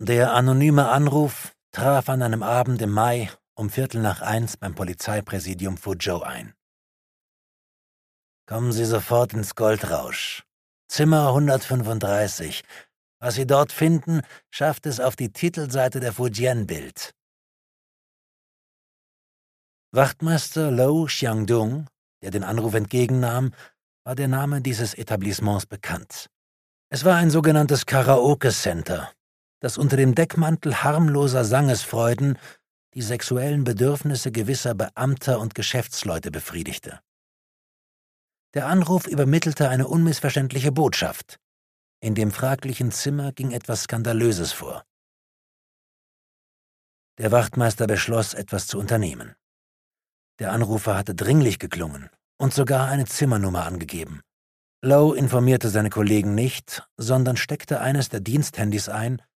Der anonyme Anruf traf an einem Abend im Mai um 1:15 beim Polizeipräsidium Fuzhou ein. »Kommen Sie sofort ins Goldrausch. Zimmer 135. Was Sie dort finden, schafft es auf die Titelseite der Fujian-Bild.« Wachtmeister Lou Xiangdong, der den Anruf entgegennahm, war der Name dieses Etablissements bekannt. Es war ein sogenanntes Karaoke-Center, das unter dem Deckmantel harmloser Sangesfreuden die sexuellen Bedürfnisse gewisser Beamter und Geschäftsleute befriedigte. Der Anruf übermittelte eine unmissverständliche Botschaft. In dem fraglichen Zimmer ging etwas Skandalöses vor. Der Wachtmeister beschloss, etwas zu unternehmen. Der Anrufer hatte dringlich geklungen und sogar eine Zimmernummer angegeben. Lou informierte seine Kollegen nicht, sondern steckte eines der Diensthandys ein